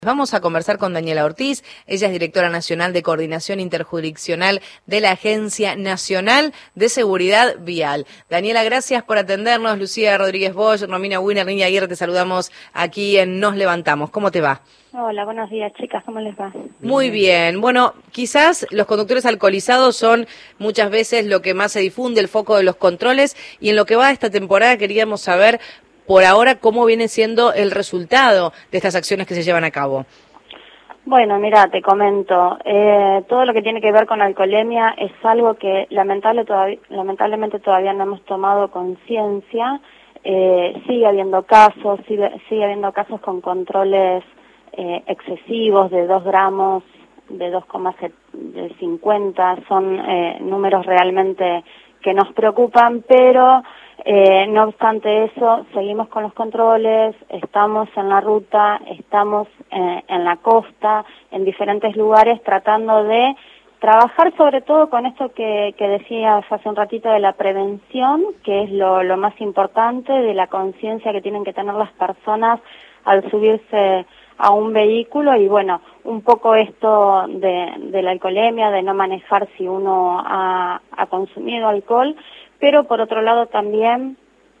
Vamos a conversar con Daniela Ortiz, ella es directora nacional de Coordinación Interjurisdiccional de la Agencia Nacional de Seguridad Vial. Daniela, gracias por atendernos. Lucía Rodríguez Bosch, Romina Wiener, Niña Aguirre, te saludamos aquí en Nos Levantamos. ¿Cómo te va? Hola, buenos días, chicas, ¿cómo les va? Muy bien. Bueno, quizás los conductores alcoholizados son muchas veces lo que más se difunde, el foco de los controles, y en lo que va de esta temporada queríamos saber por ahora cómo viene siendo el resultado de estas acciones que se llevan a cabo. Bueno, mira, te comento, todo lo que tiene que ver con alcoholemia es algo que lamentablemente todavía no hemos tomado conciencia. Sigue habiendo casos, sigue habiendo casos con controles excesivos de 2 gramos, de 2,50, son números realmente que nos preocupan, pero no obstante eso, seguimos con los controles, estamos en la ruta, estamos en la costa, en diferentes lugares, tratando de trabajar sobre todo con esto que decías hace un ratito de la prevención, que es lo más importante, de la conciencia que tienen que tener las personas al subirse a un vehículo, y bueno, un poco esto de la alcoholemia, de no manejar si uno ha consumido alcohol, pero por otro lado también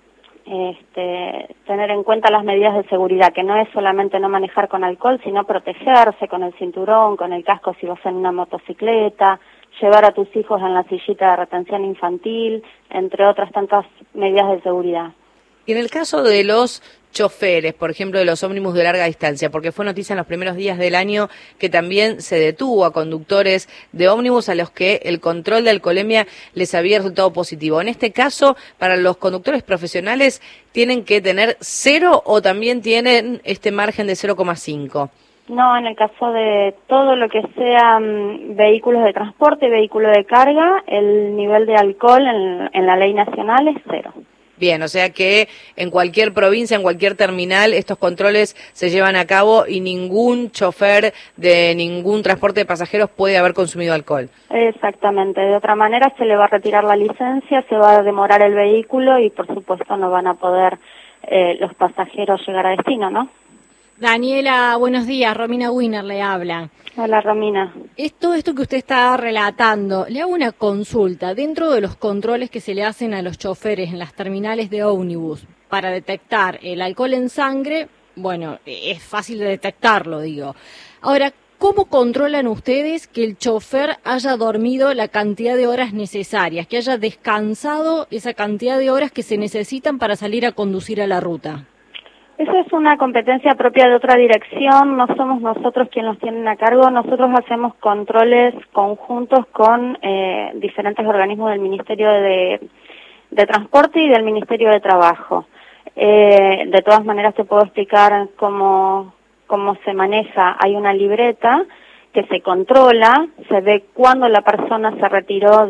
tener en cuenta las medidas de seguridad, que no es solamente no manejar con alcohol, sino protegerse con el cinturón, con el casco si vas en una motocicleta, llevar a tus hijos en la sillita de retención infantil, entre otras tantas medidas de seguridad. Y en el caso de los choferes, por ejemplo, de los ómnibus de larga distancia, porque fue noticia en los primeros días del año que también se detuvo a conductores de ómnibus a los que el control de alcoholemia les había resultado positivo. En este caso, para los conductores profesionales, ¿tienen que tener 0 o también tienen este margen de 0,5? No, en el caso de todo lo que sean vehículos de transporte, vehículos de carga, el nivel de alcohol en la ley nacional es 0. Bien, o sea que en cualquier provincia, en cualquier terminal, estos controles se llevan a cabo y ningún chofer de ningún transporte de pasajeros puede haber consumido alcohol. Exactamente, de otra manera se le va a retirar la licencia, se va a demorar el vehículo y por supuesto no van a poder los pasajeros llegar a destino, ¿no? Daniela, buenos días, Romina Wiener le habla. Hola, Romina. Esto que usted está relatando, le hago una consulta. Dentro de los controles que se le hacen a los choferes en las terminales de ómnibus para detectar el alcohol en sangre, bueno, es fácil de detectarlo, digo. Ahora, ¿cómo controlan ustedes que el chofer haya dormido la cantidad de horas necesarias, que haya descansado esa cantidad de horas que se necesitan para salir a conducir a la ruta? Esa es una competencia propia de otra dirección, no somos nosotros quienes los tienen a cargo, nosotros hacemos controles conjuntos con diferentes organismos del Ministerio de Transporte y del Ministerio de Trabajo. De todas maneras te puedo explicar cómo se maneja. Hay una libreta que se controla, se ve cuándo la persona se retiró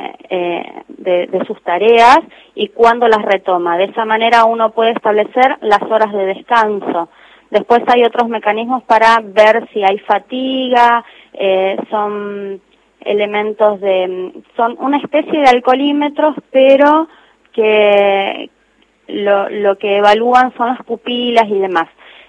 de sus tareas y cuándo las retoma. De esa manera uno puede establecer las horas de descanso. Después hay otros mecanismos para ver si hay fatiga, son elementos son una especie de alcoholímetros, pero que lo que evalúan son las pupilas y demás.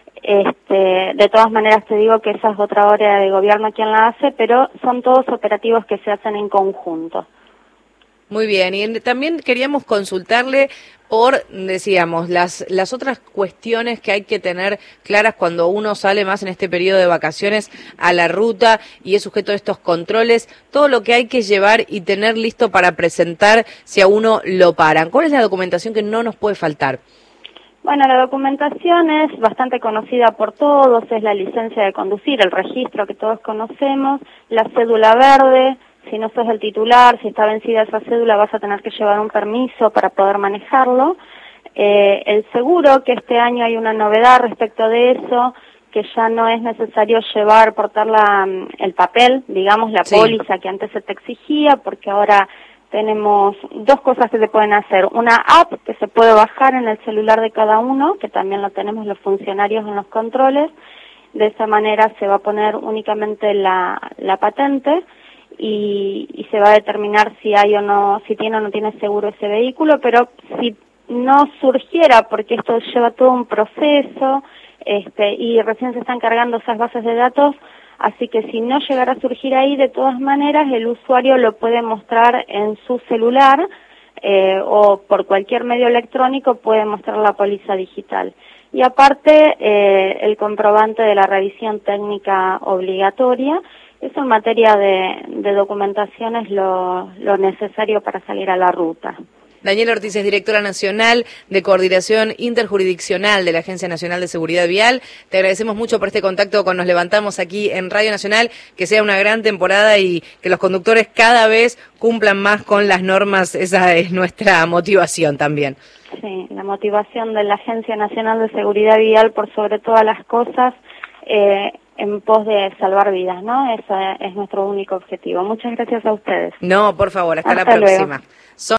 De todas maneras te digo que esa es otra área de gobierno quien la hace, pero son todos operativos que se hacen en conjunto. Muy bien, y también queríamos consultarle decíamos, las otras cuestiones que hay que tener claras cuando uno sale más en este periodo de vacaciones a la ruta y es sujeto a estos controles, todo lo que hay que llevar y tener listo para presentar si a uno lo paran. ¿Cuál es la documentación que no nos puede faltar? Bueno, la documentación es bastante conocida por todos, es la licencia de conducir, el registro que todos conocemos, la cédula verde, si no sos el titular, si está vencida esa cédula vas a tener que llevar un permiso para poder manejarlo. El seguro, que este año hay una novedad respecto de eso, que ya no es necesario portar el papel, digamos, la póliza que antes se te exigía, porque ahora tenemos 2 cosas que se pueden hacer. Una app que se puede bajar en el celular de cada uno, que también lo tenemos los funcionarios en los controles. De esa manera se va a poner únicamente la patente y se va a determinar si hay o no, si tiene o no tiene seguro ese vehículo, pero si no surgiera, porque esto lleva todo un proceso, y recién se están cargando esas bases de datos, así que si no llegara a surgir ahí, de todas maneras el usuario lo puede mostrar en su celular o por cualquier medio electrónico puede mostrar la póliza digital. Y aparte, el comprobante de la revisión técnica obligatoria. Eso en materia de documentación es lo necesario para salir a la ruta. Daniela Ortiz es directora nacional de Coordinación Interjurisdiccional de la Agencia Nacional de Seguridad Vial. Te agradecemos mucho por este contacto con Nos Levantamos aquí en Radio Nacional, que sea una gran temporada y que los conductores cada vez cumplan más con las normas. Esa es nuestra motivación también. Sí, la motivación de la Agencia Nacional de Seguridad Vial por sobre todas las cosas, en pos de salvar vidas, ¿no? Ese es nuestro único objetivo. Muchas gracias a ustedes. No, por favor, hasta la luego. próxima.